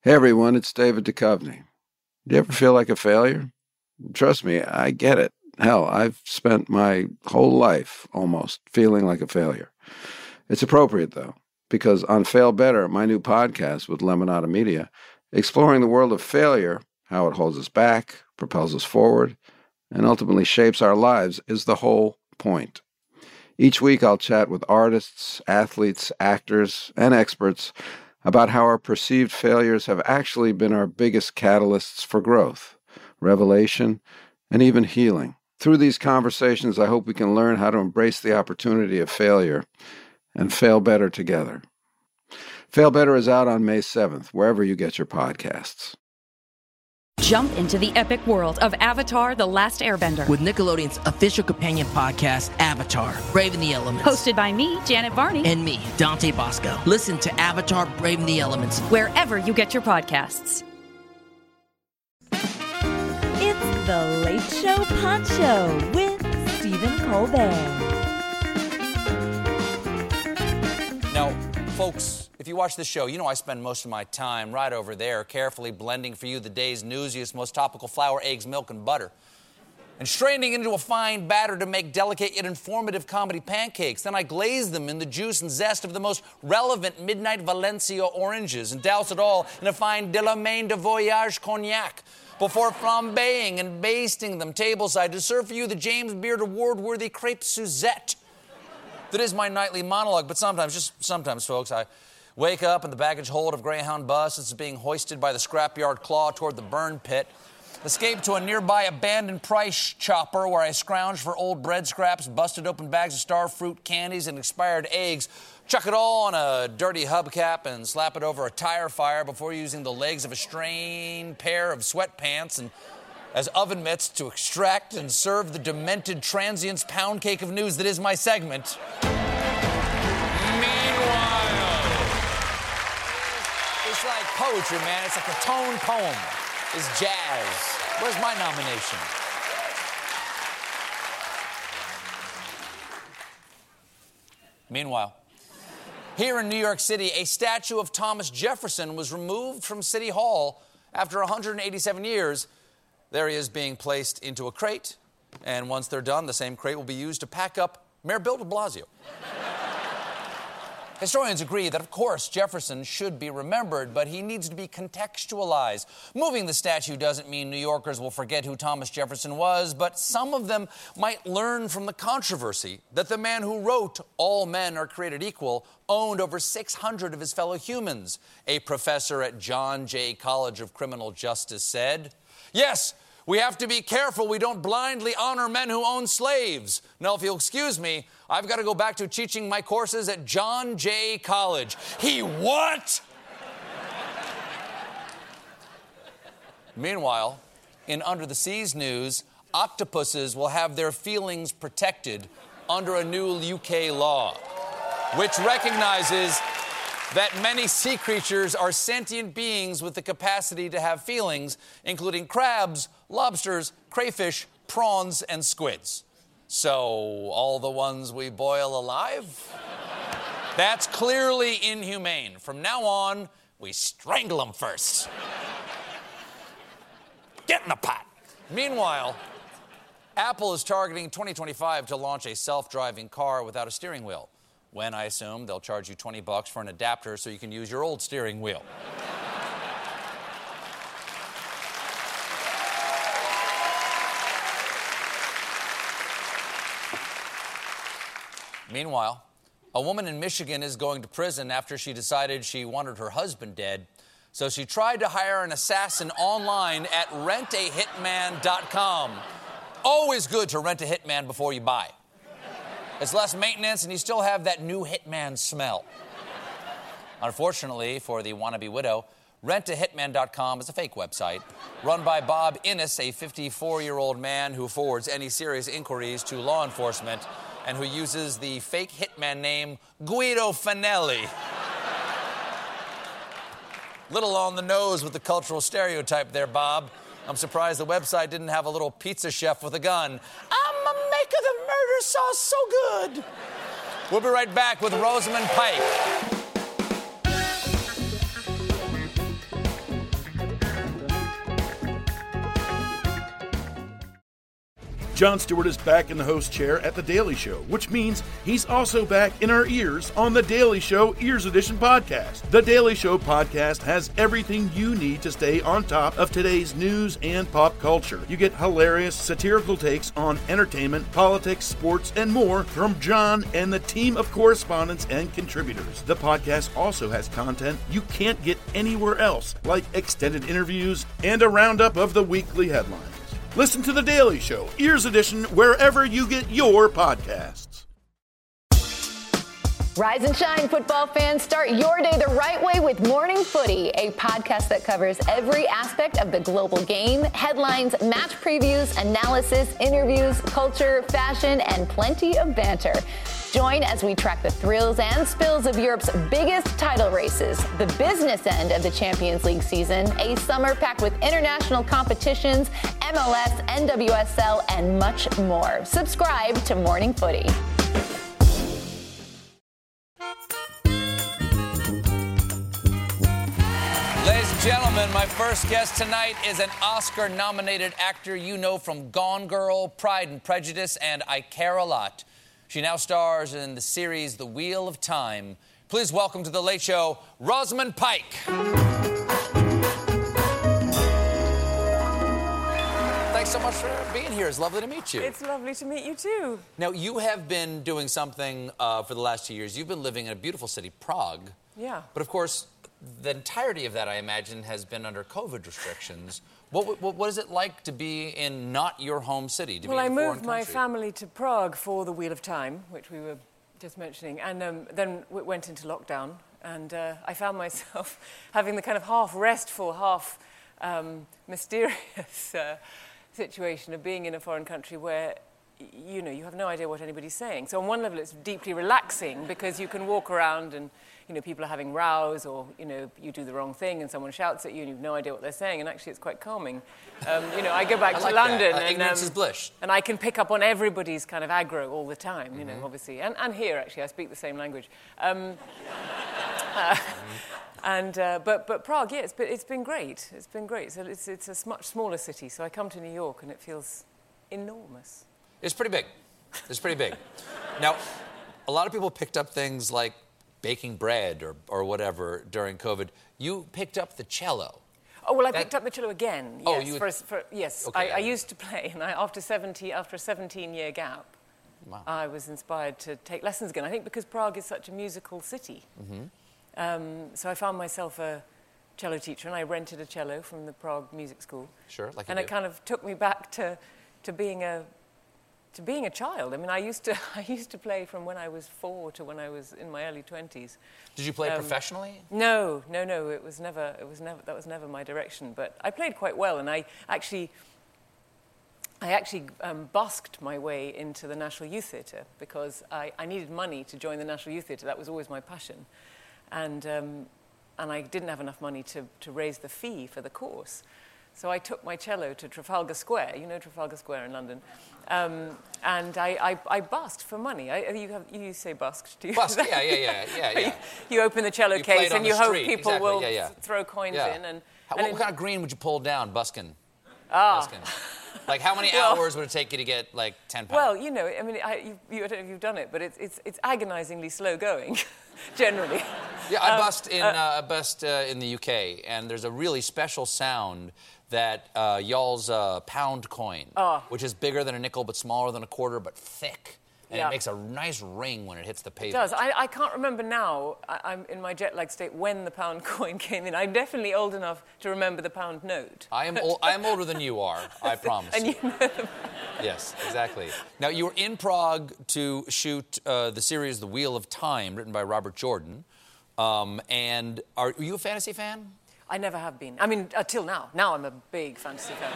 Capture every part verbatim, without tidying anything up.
Hey everyone, it's David Duchovny. Do you ever feel like a failure? Trust me, I get it. Hell, I've spent my whole life almost feeling like a failure. It's appropriate though, because on Fail Better, my new podcast with Lemonada Media, exploring the world of failure, how it holds us back, propels us forward, and ultimately shapes our lives is the whole point. Each week I'll chat with artists, athletes, actors, and experts about how our perceived failures have actually been our biggest catalysts for growth, revelation, and even healing. Through these conversations, I hope we can learn how to embrace the opportunity of failure and fail better together. Fail Better is out on May seventh, wherever you get your podcasts. Jump into the epic world of Avatar: The Last Airbender with Nickelodeon's official companion podcast, Avatar: Brave in the Elements. Hosted by me, Janet Varney. And me, Dante Bosco. Listen to Avatar: Brave in the Elements wherever you get your podcasts. It's the Late Show Pod Show with Stephen Colbert. Now, folks, if you watch this show, you know I spend most of my time right over there carefully blending for you the day's newsiest, most topical flour, eggs, milk, and butter, and straining into a fine batter to make delicate yet informative comedy pancakes. Then I glaze them in the juice and zest of the most relevant Midnight Valencia oranges and douse it all in a fine Delamain de Voyage cognac before flambeing and basting them tableside to serve for you the James Beard Award-worthy crepe Suzette. That is my nightly monologue, but sometimes, just sometimes, folks, I wake up in the baggage hold of Greyhound bus as it's being hoisted by the scrapyard claw toward the burn pit. Escape to a nearby abandoned price chopper where I scrounge for old bread scraps, busted open bags of star fruit candies, and expired eggs. Chuck it all on a dirty hubcap and slap it over a tire fire before using the legs of a strained pair of sweatpants and as oven mitts to extract and serve the demented transient's pound cake of news that is my segment. It's like poetry, man. It's like a tone poem. It's jazz. Where's my nomination? Meanwhile, here in New York City, a statue of Thomas Jefferson was removed from City Hall after one hundred eighty-seven years. There he is being placed into a crate, and once they're done, the same crate will be used to pack up Mayor Bill de Blasio. Historians agree that, of course, Jefferson should be remembered, but he needs to be contextualized. Moving the statue doesn't mean New Yorkers will forget who Thomas Jefferson was, but some of them might learn from the controversy that the man who wrote "All men are created equal" owned over six hundred of his fellow humans. A professor at John Jay College of Criminal Justice said, "Yes, we have to be careful we don't blindly honor men who own slaves. Now, if you'll excuse me, I've got to go back to teaching my courses at John Jay College." He what? Meanwhile, in Under the Seas news, octopuses will have their feelings protected under a new U K law, which recognizes that many sea creatures are sentient beings with the capacity to have feelings, including crabs, lobsters, crayfish, prawns, and squids. So, all the ones we boil alive? That's clearly inhumane. From now on, we strangle them first. Get in the pot. Meanwhile, Apple is targeting twenty twenty-five to launch a self-driving car without a steering wheel. When, I assume, they'll charge you twenty bucks for an adapter so you can use your old steering wheel. Meanwhile, a woman in Michigan is going to prison after she decided she wanted her husband dead. So she tried to hire an assassin online at rent a hitman dot com. Always good to rent a hitman before you buy. It's less maintenance, and you still have that new hitman smell. Unfortunately for the wannabe widow, rent a hitman dot com is a fake website run by Bob Innes, a fifty-four-year-old man who forwards any serious inquiries to law enforcement and who uses the fake hitman name Guido Fanelli. Little on the nose with the cultural stereotype there, Bob. I'm surprised the website didn't have a little pizza chef with a gun. I'ma make the murder sauce so good. We'll be right back with Rosamund Pike. Jon Stewart is back in the host chair at The Daily Show, which means he's also back in our ears on The Daily Show Ears Edition podcast. The Daily Show podcast has everything you need to stay on top of today's news and pop culture. You get hilarious, satirical takes on entertainment, politics, sports, and more from Jon and the team of correspondents and contributors. The podcast also has content you can't get anywhere else, like extended interviews and a roundup of the weekly headlines. Listen to The Daily Show, Ears Edition, wherever you get your podcasts. Rise and shine, football fans. Start your day the right way with Morning Footy, a podcast that covers every aspect of the global game, headlines, match previews, analysis, interviews, culture, fashion, and plenty of banter. Join as we track the thrills and spills of Europe's biggest title races, the business end of the Champions League season, a summer packed with international competitions, M L S, N W S L, and much more. Subscribe to Morning Footy. Ladies and gentlemen, my first guest tonight is an Oscar-nominated actor you know from Gone Girl, Pride and Prejudice, and I Care a Lot. She now stars in the series The Wheel of Time. Please welcome to The Late Show, Rosamund Pike. Thanks so much for being here. It's lovely to meet you. It's lovely to meet you, too. Now, you have been doing something uh, for the last two years. You've been living in a beautiful city, Prague. Yeah. But, of course, the entirety of that, I imagine, has been under COVID restrictions. What, what, what is it like to be in not your home city, to well, be in a I foreign moved my country? family to Prague for The Wheel of Time, which we were just mentioning, and um, then we went into lockdown, and uh, I found myself having the kind of half restful, half um, mysterious uh, situation of being in a foreign country where, you know, you have no idea what anybody's saying. So on one level, it's deeply relaxing because you can walk around and, you know, people are having rows, or, you know, you do the wrong thing and someone shouts at you and you've no idea what they're saying, and actually it's quite calming. Um, you know, I go back I to like London that. Uh, and, ignorance um, is bliss. and I can pick up on everybody's kind of aggro all the time, you Mm-hmm. know, obviously. And, and here, actually, I speak the same language. Um, uh, and, uh, but, but Prague, yeah, it's been, it's been great. It's been great. So it's, it's a much smaller city, so I come to New York and it feels enormous. It's pretty big. It's pretty big. Now, a lot of people picked up things like baking bread or, or whatever during COVID. You picked up the cello. Oh, well, I That- picked up the cello again. Yes, Oh, you would- for, for, yes. Okay, I, I I- used to play, and I, after seventy, after a seventeen-year gap, Wow. I was inspired to take lessons again. I think because Prague is such a musical city. Mm-hmm. Um, so I found myself a cello teacher, and I rented a cello from the Prague Music School. Sure, like you And do. it kind of took me back to, to being a to being a child. I mean, I used to I used to play from when I was four to when I was in my early twenties. Did you play Um, professionally? No, no, no. It was never. It was never. That was never my direction. But I played quite well, and I actually, I actually um, busked my way into the National Youth Theatre because I, I needed money to join the National Youth Theatre. That was always my passion, and um, and I didn't have enough money to to raise the fee for the course. So I took my cello to Trafalgar Square. You know Trafalgar Square in London. Um, and I, I, I busked for money. I, you, have, you say busked, do you? Busk, yeah, yeah, yeah, yeah, yeah. you, you open the cello You played case on and the you hope street. people Exactly, will yeah, yeah. th- throw coins Yeah. in. And, How, and what, it- what kind of green would you pull down, busking? Ah. Busking. Like, how many Well- hours would it take you to get, like, ten pounds? Well, you know, I mean, I, you, you, I don't know if you've done it, but it's, it's, it's agonizingly slow going, generally. Yeah, I Um, bust in uh, I bust uh, in the U K, and there's a really special sound that uh, y'all's uh, pound coin, Oh. which is bigger than a nickel but smaller than a quarter but thick, and Yeah. it makes a nice ring when it hits the It pavement. does. I, I can't remember now, I, I'm in my jet lag state, when the pound coin came in. I'm definitely old enough to remember the pound note. I am ol- I am older than you are, I promise. And you know the Yes, exactly. Now, you were in Prague to shoot uh, the series The Wheel of Time, written by Robert Jordan. Um, and are, are you a fantasy fan? I never have been. I mean, until now. Now I'm a big fantasy fan.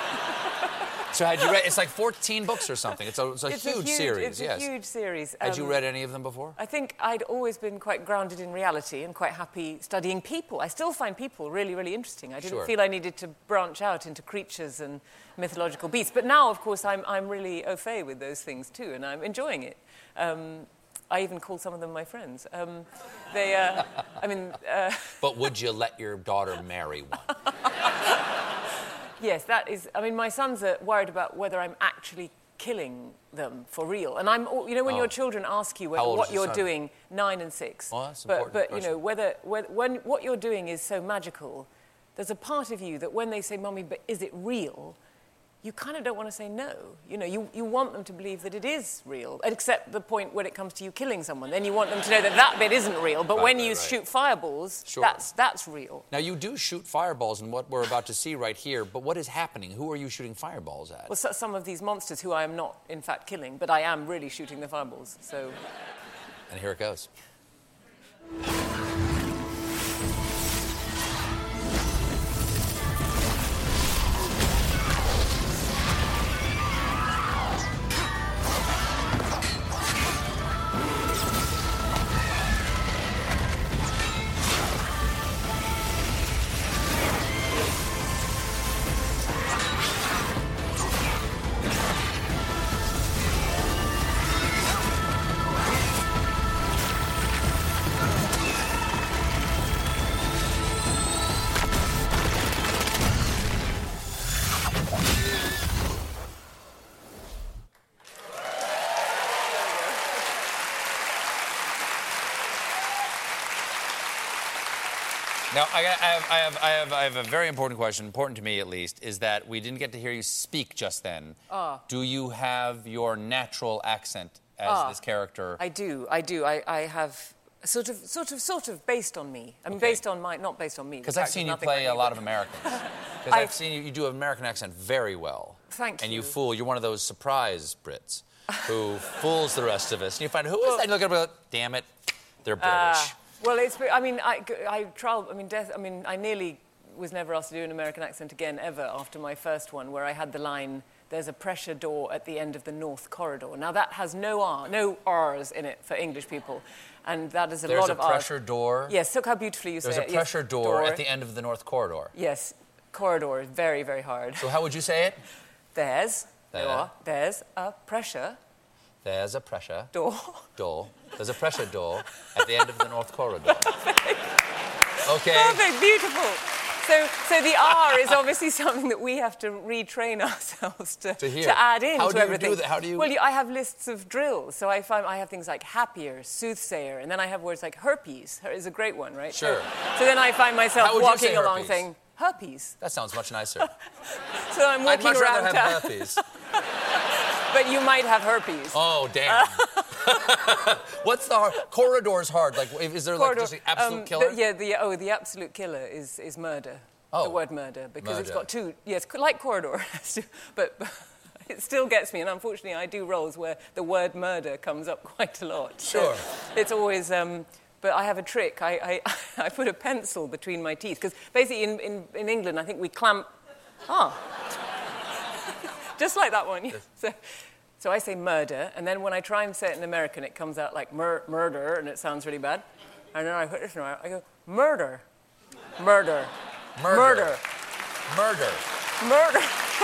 So had you read, it's like fourteen books or something. It's a, it's a, It's huge, a huge series, It's yes. a huge series. Had you Um, read any of them before? I think I'd always been quite grounded in reality and quite happy studying people. I still find people really, really interesting. I didn't Sure. feel I needed to branch out into creatures and mythological beasts. But now, of course, I'm, I'm really au fait with those things too, and I'm enjoying it. Um, I even call some of them my friends. Um, they, uh, I mean... Uh, But would you let your daughter marry one? Yes, that is... I mean, my sons are worried about whether I'm actually killing them for real. And I'm, you know, when Oh. your children ask you How old what is your you're son? doing, nine and six. Oh, that's an but important but you question. know, whether, whether when what you're doing is so magical, there's a part of you that when they say, "Mummy, but is it real?" you kind of don't want to say no. You know, you, you want them to believe that it is real, except the point when it comes to you killing someone. Then you want them to know that that bit isn't real. But Right, when right, you right. shoot fireballs, Sure. that's that's real. Now, you do shoot fireballs in what we're about to see right here, but what is happening? Who are you shooting fireballs at? Well, so, some of these monsters who I am not, in fact, killing, but I am really shooting the fireballs. So, And here it goes. Now, I, I, have, I, have, I, have, I have a very important question, important to me at least, is that we didn't get to hear you speak just then. Ah. Do you have your natural accent as Ah. this character? I do, I do. I, I have sort of, sort of, sort of based on me. I mean, Okay. based on my, not based on me. Because The I've character's seen you nothing play like a me, lot but- of Americans. Because I've- I've seen you, you do an American accent very well. Thank And you you. fool, you're one of those surprise Brits who fools the rest of us. And you find, who is that? And you look at them and go, damn it, they're British. Ah, well, it's. I mean, I, I tried. I mean, death. I mean, I nearly was never asked to do an American accent again ever after my first one, where I had the line, "There's a pressure door at the end of the North Corridor." Now that has no R, no R's in it for English people, and that is a There's lot a of R's. pressure door. Yes, look how beautifully you There's say a it. Yes, pressure door, at the end of the North Corridor. Yes, corridor is very, very hard. So how would you say it? There's, there There. you are. There's a pressure There's a pressure door. door. There's a pressure door at the end of the North Corridor. Okay. Perfect, beautiful. So, so the R is obviously something that we have to retrain ourselves to, To hear. add in How to do you everything. do that? How do you- Well, you, I have lists of drills. So I find I have things like happier, soothsayer, and then I have words like herpes. Her is a great one, right? Sure. So, so then I find myself How would you walking say along herpes? saying herpes. That sounds much nicer. So I'm I'd walking much around rather town. have herpes. But you might have herpes. Oh, damn. What's the hard... Corridor's hard. Like, is there Corridor, like just the absolute um, killer? The, yeah, the oh, the absolute killer is is murder. Oh. The word murder, because it's Murder. got two. Yes, like corridor, but, but it still gets me. And unfortunately, I do roles where the word murder comes up quite a lot. So Sure. it's always. Um, but I have a trick. I, I, I put a pencil between my teeth because basically in, in, in England, I think we clamp. Ah. Just like that one. So, so I say murder, and then when I try and say it in American, it comes out like mur- murder, and it sounds really bad. And then I put this in my, I go, murder. Murder. Murder. Murder. Murder.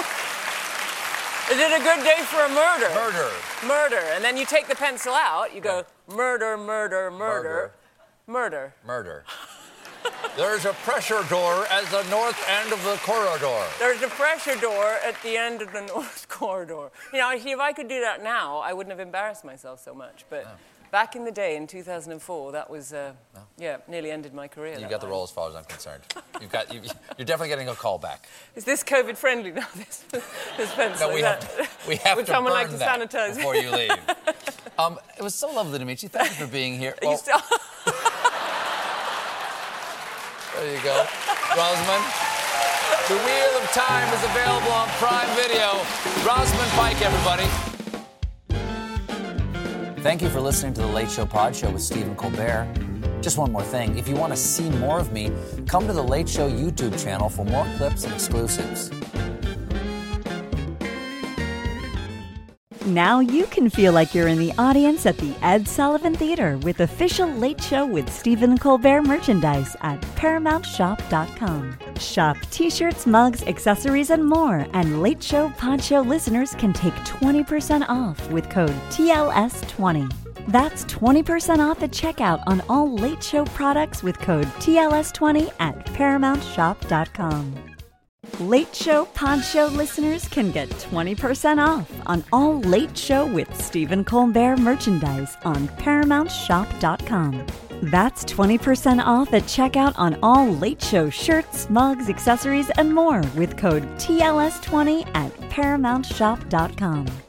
Is it a good day for a murder? Murder. Murder. And then you take the pencil out, you go, murder, murder, murder, murder. Murder. There's a pressure door at the north end of the corridor. There's a pressure door at the end of the North Corridor. You know, if I could do that now, I wouldn't have embarrassed myself so much. But back in the day, in two thousand four, that was, uh, yeah, nearly ended my career. You that got the line. role as far as I'm concerned. You've got, you, you're definitely getting a call back. Is this COVID friendly now? This, this pencil. No, we is have that- to, we have Would to someone burn like to that sanitize before you leave. Um, it was so lovely to meet you. Thank you for being here. You Well, still- there you go. Rosamund. The Wheel of Time is available on Prime Video. Rosamund Pike, everybody. Thank you for listening to The Late Show Pod Show with Stephen Colbert. Just one more thing. If you want to see more of me, come to The Late Show YouTube channel for more clips and exclusives. Now you can feel like you're in the audience at the Ed Sullivan Theater with official Late Show with Stephen Colbert merchandise at paramount shop dot com. Shop t-shirts, mugs, accessories, and more. And Late Show Pod Show listeners can take twenty percent off with code T L S twenty. That's twenty percent off at checkout on all Late Show products with code T L S twenty at paramount shop dot com. Late Show Pod Show listeners can get twenty percent off on all Late Show with Stephen Colbert merchandise on paramount shop dot com. That's twenty percent off at checkout on all Late Show shirts, mugs, accessories, and more with code T L S twenty at paramount shop dot com.